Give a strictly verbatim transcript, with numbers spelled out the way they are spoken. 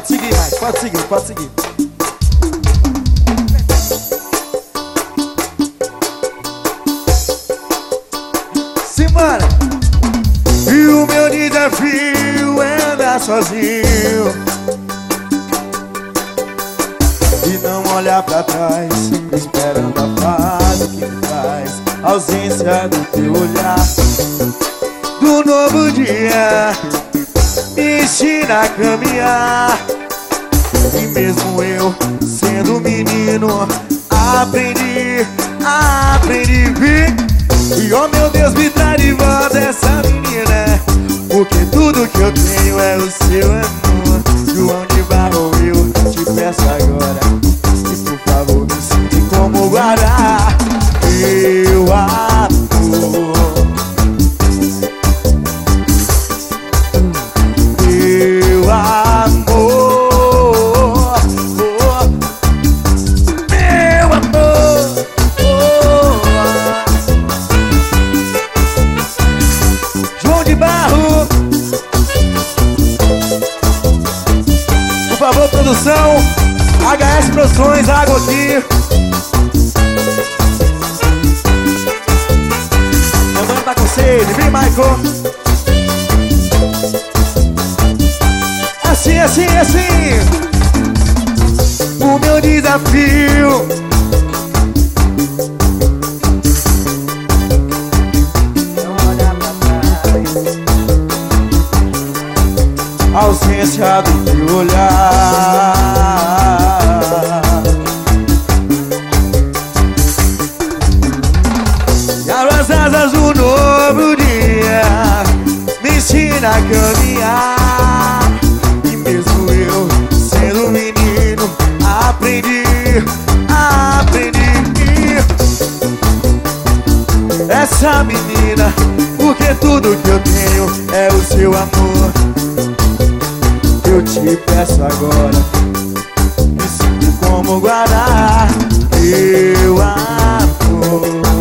Pode seguir, Mike, pode seguir, pode seguir. Simbora! E o meu desafio é andar sozinho e não olhar pra trás, esperando a paz que me traz a ausência do teu olhar. Do novo dia me ensina a caminhar, e mesmo eu sendo menino aprendi, aprendi a vir. E oh meu Deus, me traz de volta essa menina, porque tudo que eu tenho é o seu amor. João de Barro, eu te peço agora, e por favor me ensine como guardar meu amor. Meu amor, oh, meu amor, oh. João de Barro, por favor, produção, H S Produções, água aqui. Mandando tá com sede, vem, Michael. Assim, assim, assim. O meu desafio não olhar pra trás, ausência do teu olhar. E as asas do novo dia me ensina a caminhar, e mesmo eu sendo menino aprendi, aprendi. Essa menina, porque tudo que eu tenho é o seu amor. Eu te peço agora, me ensine como guardar meu amor.